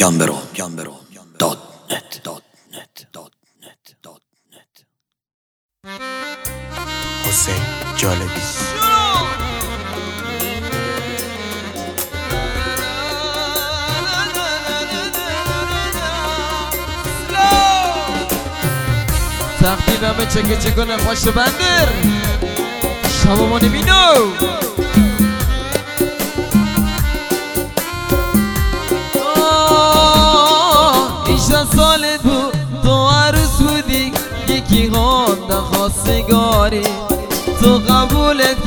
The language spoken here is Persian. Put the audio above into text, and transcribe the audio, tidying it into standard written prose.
حسین جالبی. تقدیرم چه کنه خوش بندر شبامو نبینو ایشان سال بود تو عروس بودی یکی خونده خواستگاری تو قبولت